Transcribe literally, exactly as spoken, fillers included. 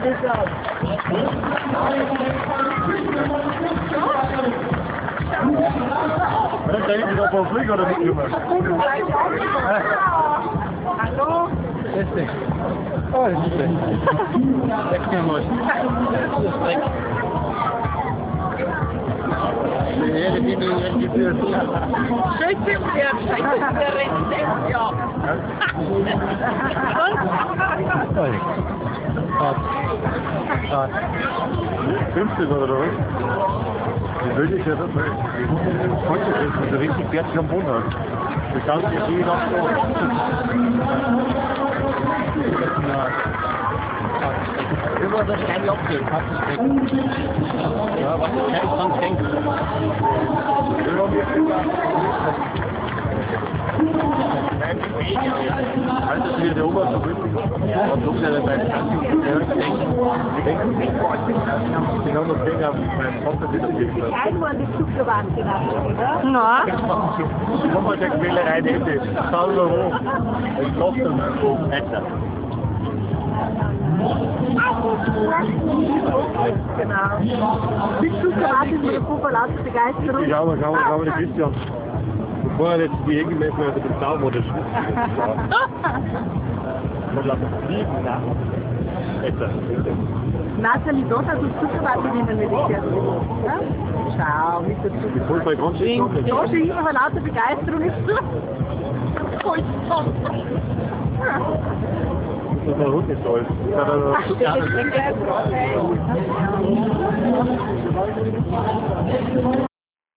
Dann denke ich, ob er fliegt oder nicht immer. Hallo? Richtig. Oh, das ist schlecht. Sechs mal. Das ist weg. Die Erde, die du jetzt geführt hast. Scheiße, der Scheiße, der rennt ja. fünfzig oder was? Wie will ich ja das nicht? Heute ist das richtig fertig am Boden hat. Du kannst ja viel nach so. Immer das kleine abgehen, kannst du stecken. Ja, was ich kein dran denke. Also wie der Ober so richtig. Und so sehr dabei ich denke, ich habe noch gesehen, habe meinen Vater wieder gegeben. Einmal die Zuckerwand gemacht, oder? Na? Ich habe mal gesagt, Quälerei Ende. Salve hoch. Ich lasse dann weiter. Genau. Die Zuckerwand ist mit der lauter Begeisterung. Ich glaube, ich glaube, ich glaube, der Christian. Bevor er jetzt die Enge messen, hat er den Zaun oder Schritt. Man lässt es fliegen, nein. Besser. Nathalie, dort hast du Zuckerwand nehmen will ich ja. Schau, mit der Die Pulver Zuckerwand. ganz schön noch nicht. Da schon immer vor lauter Begeisterung ist so. Voll toll. Das ist noch gut nicht toll. Das hat er Ach, das ist